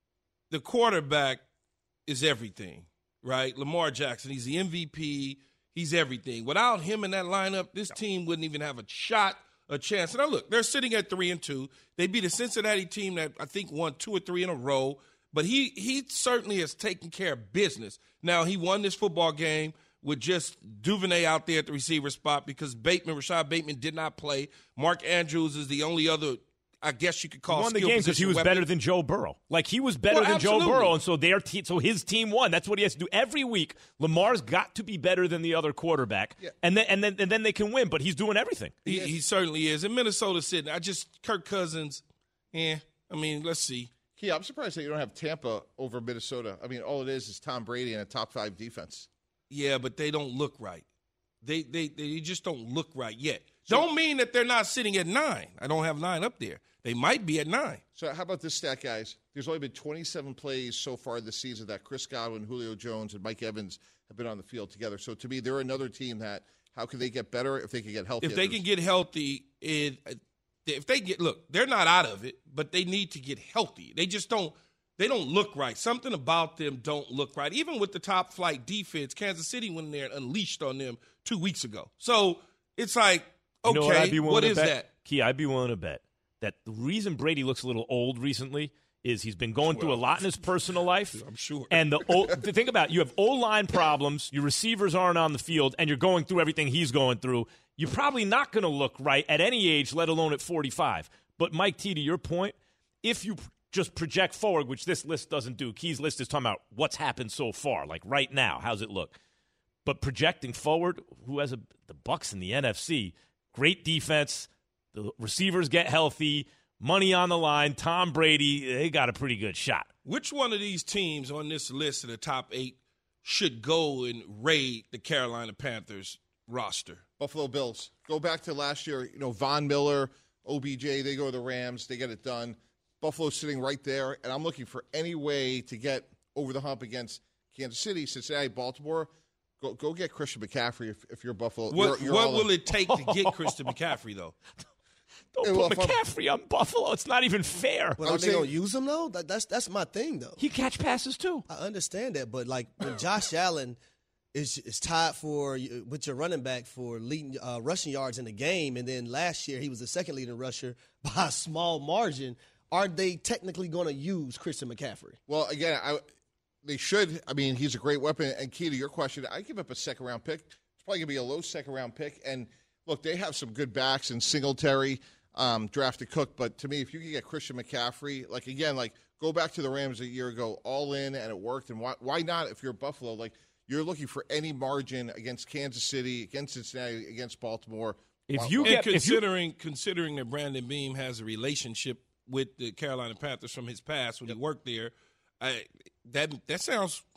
the quarterback is everything, right? Lamar Jackson, he's the M V P. He's everything. Without him in that lineup, this team wouldn't even have a shot, a chance. And now look, they're sitting at three and two. They beat a Cincinnati team that I think won two or three in a row. But he he certainly has taken care of business. Now, he won this football game with just Duvernay out there at the receiver spot because Bateman, Rashad Bateman did not play. Mark Andrews is the only other, I guess you could call, he won the game because he was weapon. better than Joe Burrow. Like, he was better well, than absolutely. Joe Burrow, and so their te- so his team won. That's what he has to do every week. Lamar's got to be better than the other quarterback, yeah. and then and then and then they can win. But he's doing everything. He, he certainly is. And Minnesota's sitting. I just Kirk Cousins. Yeah, I mean, let's see. Yeah, I'm surprised that you don't have Tampa over Minnesota. I mean, all it is is Tom Brady and a top five defense. Yeah, but they don't look right. They they they just don't look right yet. So, don't mean that they're not sitting at nine. I don't have nine up there. They might be at nine. So how about this stat, guys? There's only been twenty-seven plays so far this season that Chris Godwin, Julio Jones, and Mike Evans have been on the field together. So to me, they're another team that how can they get better if they can get healthy? If they can get healthy, it, if they get look, they're not out of it, but they need to get healthy. They just don't. They don't look right. Something about them don't look right. Even with the top flight defense, Kansas City went in there and unleashed on them two weeks ago. So it's like, okay, you know what, I'd be what to is bet? that? Key, I'd be willing to bet that the reason Brady looks a little old recently is he's been going well, through a lot in his personal life. I'm sure. And the o, think about it, you have O-line problems, your receivers aren't on the field, and you're going through everything he's going through. You're probably not going to look right at any age, let alone at forty-five. But Mike T, to your point, if you just project forward, which this list doesn't do, Key's list is talking about what's happened so far, like right now, how's it look? But projecting forward, who has a, the Bucs in the N F C, great defense, the receivers get healthy, money on the line, Tom Brady, they got a pretty good shot. Which one of these teams on this list of the top eight should go and raid the Carolina Panthers roster? Buffalo Bills. Go back to last year, you know, Von Miller, O B J, they go to the Rams, they get it done. Buffalo's sitting right there, and I'm looking for any way to get over the hump against Kansas City, Cincinnati, Baltimore. Go go get Christian McCaffrey if, if you're Buffalo. What, you're, you're what will in. it take to get Christian McCaffrey, though? Don't hey, put well, McCaffrey on Buffalo. It's not even fair. But are they going to use him, though? That, that's that's my thing, though. He catch passes, too. I understand that, but, like, when Josh Allen is is tied for with your running back for leading uh, rushing yards in the game, and then last year he was the second leading rusher by a small margin, are they technically going to use Christian McCaffrey? Well, again, I, they should. I mean, he's a great weapon. And key to your question, I give up a second-round pick. It's probably going to be a low second-round pick. And, look, they have some good backs in Singletary, um, drafted Cook. But to me, if you can get Christian McCaffrey, like, again, like, go back to the Rams a year ago, all in, and it worked. And why, why not if you're Buffalo? Like, you're looking for any margin against Kansas City, against Cincinnati, against Baltimore. If why, you why? get, and considering, if you, considering that Brandon Beam has a relationship with the Carolina Panthers from his past when yep. he worked there, I, that that sounds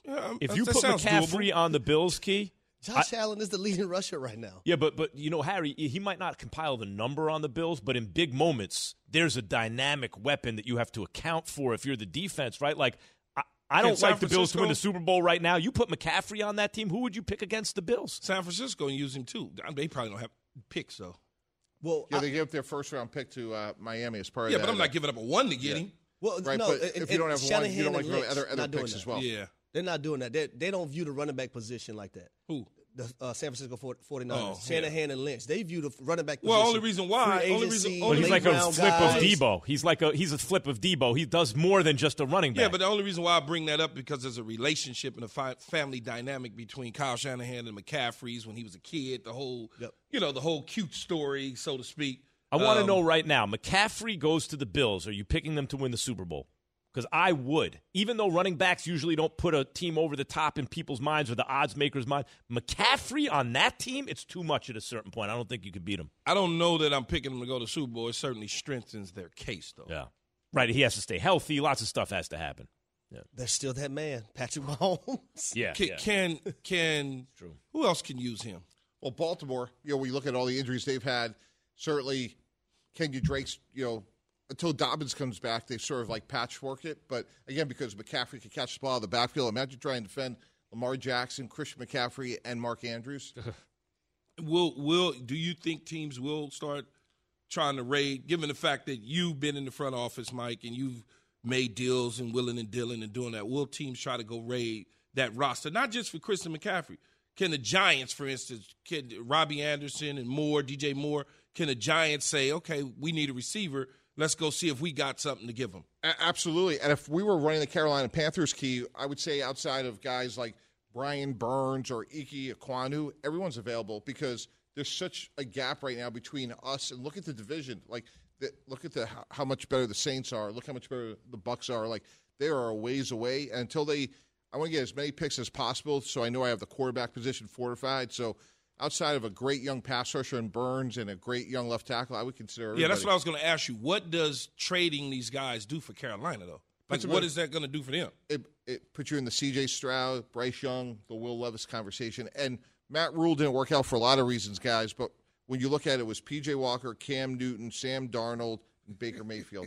Yeah, if that, you that put McCaffrey doable. on the Bills, Key. Josh I, Allen is the leading rusher right now. Yeah, but but you know, Harry, he might not compile the number on the Bills, but in big moments, there's a dynamic weapon that you have to account for if you're the defense, right? Like, I, I don't like the Bills to win the Super Bowl right now. You put McCaffrey on that team, who would you pick against the Bills? San Francisco and use him too. They probably don't have picks though. Well, yeah, I, they gave up their first round pick to uh, Miami as part yeah, of that. but I'm not giving up a one to get yeah. him. Well, right, no, but and, if you don't have Shanahan one, you don't like Lynch other other not doing picks that. as well. Yeah, they're not doing that. They they don't view the running back position like that. Who? The uh, San Francisco forty-niners, Oh, Shanahan yeah. and Lynch, they view the running back position. Well, only reason why, free only agency, reason, But only he's like a late-round flip guys. of Debo. He's like a he's a flip of Debo. He does more than just a running back. Yeah, but the only reason why I bring that up because there's a relationship and a fi- family dynamic between Kyle Shanahan and McCaffrey's when he was a kid. The whole, yep. you know, the whole cute story, so to speak. I want to um, know right now, McCaffrey goes to the Bills. Are you picking them to win the Super Bowl? Because I would. Even though running backs usually don't put a team over the top in people's minds or the odds makers' mind, McCaffrey on that team, it's too much at a certain point. I don't think you could beat him. I don't know that I'm picking them to go to the Super Bowl. It certainly strengthens their case, though. Yeah. Right. He has to stay healthy. Lots of stuff has to happen. Yeah. There's still that man, Patrick Mahomes. Yeah. Can yeah. can, can True. Who else can use him? Well, Baltimore, you know, when you look at all the injuries they've had, certainly Kenya Drake's, you know, until Dobbins comes back, they sort of like patchwork it. But again, because McCaffrey can catch the ball out of the backfield, imagine trying to defend Lamar Jackson, Christian McCaffrey, and Mark Andrews. will will do you think teams will start trying to raid, given the fact that you've been in the front office, Mike, and you've made deals and willing and dealing and doing that? Will teams try to go raid that roster, not just for Christian McCaffrey? Can the Giants, for instance, can Robbie Anderson and Moore, D J Moore, can the Giants say, okay, we need a receiver, let's go see if we got something to give them? A- absolutely. And if we were running the Carolina Panthers, Key, I would say outside of guys like Brian Burns or Ike Ekwonu, everyone's available because there's such a gap right now between us and look at the division. Like, the, look at the how, how much better the Saints are. Look how much better the Bucks are. Like, they are a ways away. And until they – I want to get as many picks as possible so I know I have the quarterback position fortified. So outside of a great young pass rusher in Burns and a great young left tackle, I would consider everybody. Yeah, that's what I was going to ask you. What does trading these guys do for Carolina, though? Like, what is that going to do for them? It, it puts you in the C J Stroud, Bryce Young, the Will Levis conversation. And Matt Rule didn't work out for a lot of reasons, guys. But when you look at it, it was P J Walker, Cam Newton, Sam Darnold, and Baker Mayfield.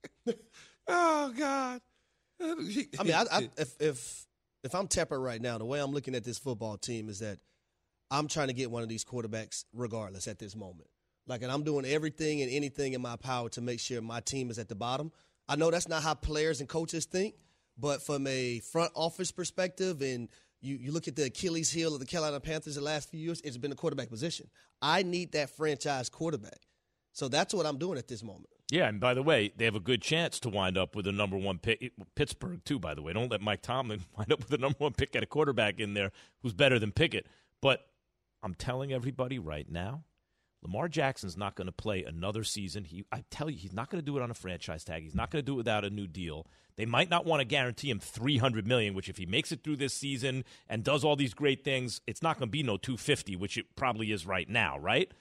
Oh, God. I mean, I, I, if if if I'm Tepper right now, the way I'm looking at this football team is that I'm trying to get one of these quarterbacks regardless at this moment. Like, and I'm doing everything and anything in my power to make sure my team is at the bottom. I know that's not how players and coaches think, but from a front office perspective, and you, you look at the Achilles heel of the Carolina Panthers the last few years, it's been the quarterback position. I need that franchise quarterback. So that's what I'm doing at this moment. Yeah, and by the way, they have a good chance to wind up with a number one pick. Pittsburgh, too, by the way. Don't let Mike Tomlin wind up with a number one pick at a quarterback in there who's better than Pickett. But I'm telling everybody right now, Lamar Jackson's not going to play another season. He, I tell you, he's not going to do it on a franchise tag. He's not going to do it without a new deal. They might not want to guarantee him three hundred million dollars, which if he makes it through this season and does all these great things, it's not going to be no two hundred fifty, which it probably is right now, right?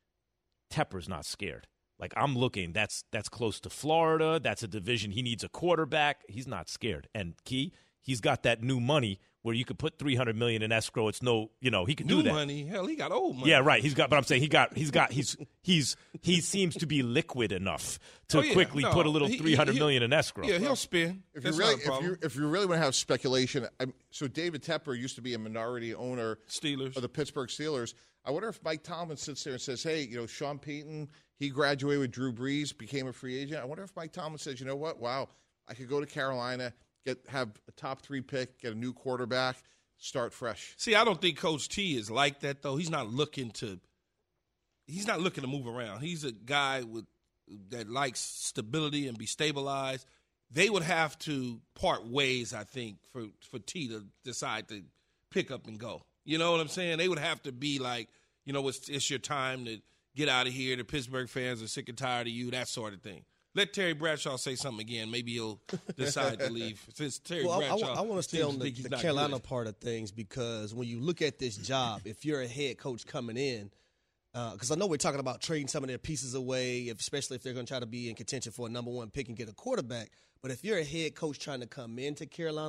Tepper's not scared. Like, I'm looking, that's that's close to Florida. That's a division. He needs a quarterback. He's not scared. And Key, he's got that new money where you could put three hundred million dollars in escrow. It's no, you know, he can New do that. money? Hell, he got old money. Yeah, right. He's got, but I'm saying he got, he's got, he's, he's, he seems to be liquid enough to Oh, yeah. quickly No, put a little he- three hundred he- million in escrow. Yeah, he'll spin. If That's you really, not a if problem. you if you really want to have speculation, I'm, so David Tepper used to be a minority owner Steelers. of the Pittsburgh Steelers. I wonder if Mike Tomlin sits there and says, "Hey, you know, Sean Payton, he graduated with Drew Brees, became a free agent." I wonder if Mike Tomlin says, "You know what? Wow, I could go to Carolina, get have a top three pick, get a new quarterback, start fresh." See, I don't think Coach T is like that, though. He's not looking to. He's not looking to move around. He's a guy with that likes stability and be stabilized. They would have to part ways, I think, for for T to decide to pick up and go. You know what I'm saying? They would have to be like, you know, it's, it's your time to get out of here. The Pittsburgh fans are sick and tired of you, that sort of thing. Let Terry Bradshaw say something again. Maybe he'll decide to leave. Since Terry well, Bradshaw I, I, I want to stay seems on to the, think he's the not Carolina good. part of things because when you look at this job, if you're a head coach coming in, because uh, I know we're talking about trading some of their pieces away, if, especially if they're going to try to be in contention for a number one pick and get a quarterback. But if you're a head coach trying to come into Carolina,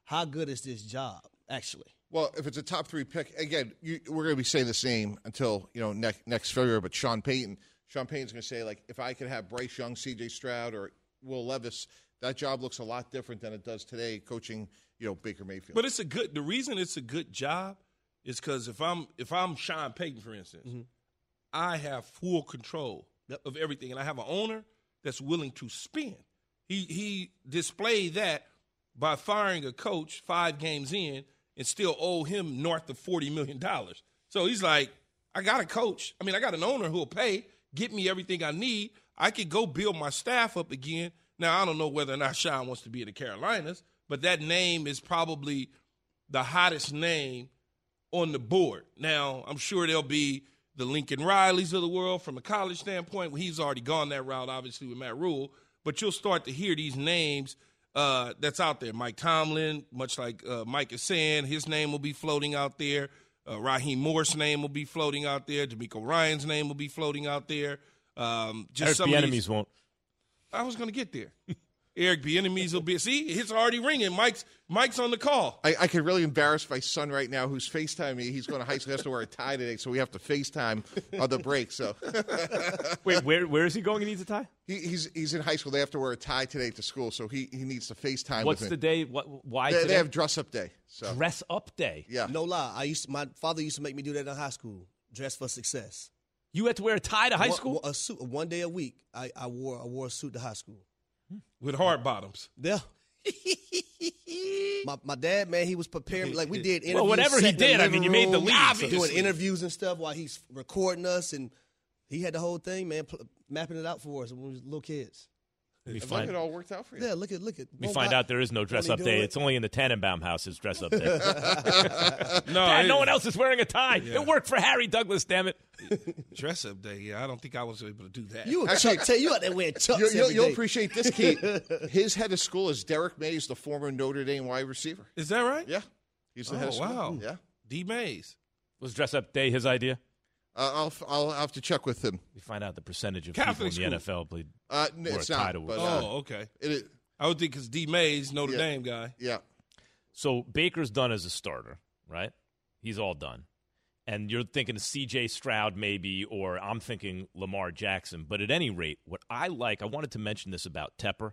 how good is this job, actually? Well, if it's a top three pick, again, you, we're going to be saying the same until, you know, next, next February, but Sean Payton, Sean Payton's going to say, like, if I could have Bryce Young, C J Stroud, or Will Levis, that job looks a lot different than it does today coaching, you know, Baker Mayfield. But it's a good – the reason it's a good job is because if I'm, if I'm Sean Payton, for instance, mm-hmm. I have full control yep. of everything, and I have an owner that's willing to spend. He he displayed that by firing a coach five games in and still owe him north of forty million dollars. So he's like, I got a coach. I mean, I got an owner who will pay, get me everything I need. I could go build my staff up again. Now, I don't know whether or not Sean wants to be in the Carolinas, but that name is probably the hottest name on the board. Now, I'm sure there'll be the Lincoln Rileys of the world from a college standpoint. Well, he's already gone that route, obviously, with Matt Rule. But you'll start to hear these names uh, that's out there. Mike Tomlin, much like uh, Mike is saying, his name will be floating out there. Uh, Raheem Morris' name will be floating out there. D'Amico Ryan's name will be floating out there. Um, just Eric some Bieniemy these, won't. I was going to get there. Eric Bieniemy will be. See, it's already ringing. Mike's Mike's on the call. I, I could really embarrass my son right now, who's FaceTiming me. He's going to high school. He has to wear a tie today, so we have to FaceTime on the break. So, wait, where where is he going? He needs a tie. He, he's he's in high school. They have to wear a tie today to school, so he, he needs to FaceTime. What's with the me. day? What? Why? They, today? they have dress up day. So. Dress up day. Yeah. No lie. I used to, my father used to make me do that in high school. Dress for success. You had to wear a tie to high one, school. A suit, one day a week. I, I wore I wore a suit to high school. With hard bottoms. Yeah. my my dad, man, he was preparing. Like, we did interviews. Well, whatever he did, I mean, you made the league. So doing interviews and stuff while he's recording us, and he had the whole thing, man, pl- mapping it out for us when we was little kids. We find, it all worked out for you. Yeah, look at look at. We find out there is no dress up day. It. It's only in the Tannenbaum house is dress up day. no, Dad, it, no one else is wearing a tie. Yeah. It worked for Harry Douglas. Damn it. Dress up day. Yeah, I don't think I was able to do that. You were Chuck Taylor. You out there wearing chucks. You'll, you'll, you'll day. appreciate this, Keith. His head of school is Derek Mays, the former Notre Dame wide receiver. Is that right? Yeah, he's the oh, head of school. Wow. Yeah, D Mays. Was dress up day his idea? Uh, I'll I'll have to check with him. You find out the percentage of Catholic people in school. the N F L played. Uh, it's not. But, uh, oh, okay. It, it, I would think because D Mays, Notre yeah, Dame guy. Yeah. So Baker's done as a starter, right? He's all done. And you're thinking of C J Stroud maybe, or I'm thinking Lamar Jackson. But at any rate, what I like, I wanted to mention this about Tepper.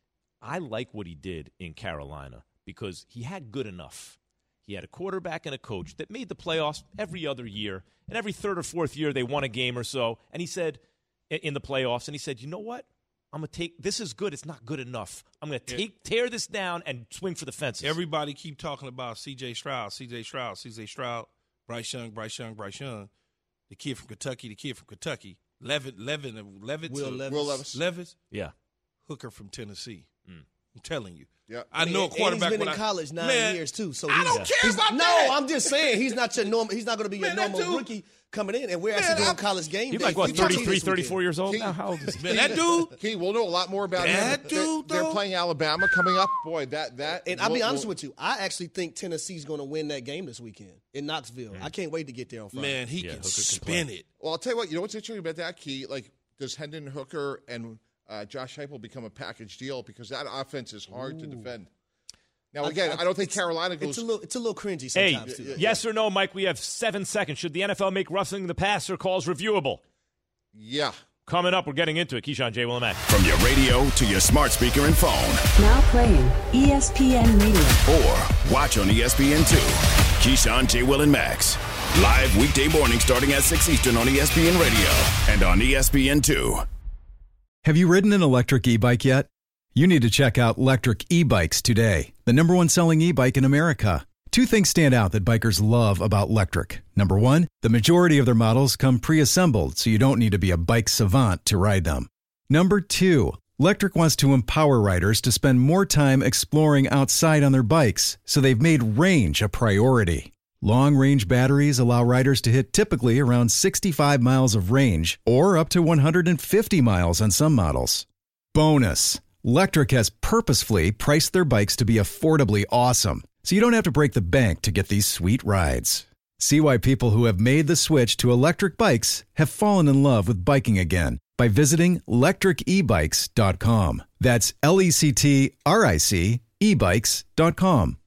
I like what he did in Carolina because he had good enough. He had a quarterback and a coach that made the playoffs every other year. And every third or fourth year, they won a game or so. And he said, in the playoffs, and he said, you know what? I'm going to take – this is good. It's not good enough. I'm going to take tear this down and swing for the fences. Everybody keep talking about C J Stroud, C J Stroud, C J Stroud, Bryce Young, Bryce Young, Bryce Young, the kid from Kentucky, the kid from Kentucky, Levitt, Levin, Levitt, Will Levis. Will Levis. Levis, yeah, Hooker from Tennessee. Mm. I'm telling you. Yeah, I know a quarterback. And he's been in I, college nine man, years too. So I he's, don't care he's, about no, that. No, I'm just saying he's not your normal. He's not going to be your Man, normal dude, rookie coming in, and we're man, actually doing I, college game. He's day. like what, We talked thirty-three, this thirty-four weekend. years old He, now? How old is he? Man, that dude. Key, we'll know a lot more about that him. dude. They're, though? they're playing Alabama coming up. Boy, that that. And I'll be we'll, honest we'll, with you, I actually think Tennessee's going to win that game this weekend in Knoxville. Mm. I can't wait to get there on Friday. Man, he Yeah, can Hooker can spin play. it. Well, I'll tell you what. You know what's interesting about that, Key? Like, does Hendon Hooker and uh, Josh Heupel become a package deal? Because that offense is hard Ooh. to defend. Now, again, I, I, I don't think Carolina goes. It's a little, it's a little cringy Hey, sometimes, too. yes or no, Mike? We have seven seconds. Should the N F L make roughing the passer calls reviewable? Yeah. Coming up, we're getting into it. Keyshawn, J. Will, and Mac. From your radio to your smart speaker and phone. Now playing E S P N Radio. Or watch on E S P N two. Keyshawn, J. Will, and Max. Live weekday morning starting at six Eastern on E S P N Radio and on E S P N two. Have you ridden an electric e-bike yet? You need to check out Lectric E-Bikes today, the number one selling e-bike in America. Two things stand out that bikers love about Lectric. Number one, the majority of their models come pre-assembled, so you don't need to be a bike savant to ride them. Number two, Lectric wants to empower riders to spend more time exploring outside on their bikes, so they've made range a priority. Long-range batteries allow riders to hit typically around sixty-five miles of range, or up to one hundred fifty miles on some models. Bonus! Lectric has purposefully priced their bikes to be affordably awesome, so you don't have to break the bank to get these sweet rides. See why people who have made the switch to electric bikes have fallen in love with biking again by visiting lectric e bikes dot com. That's L E C T R I C e bikes dot com.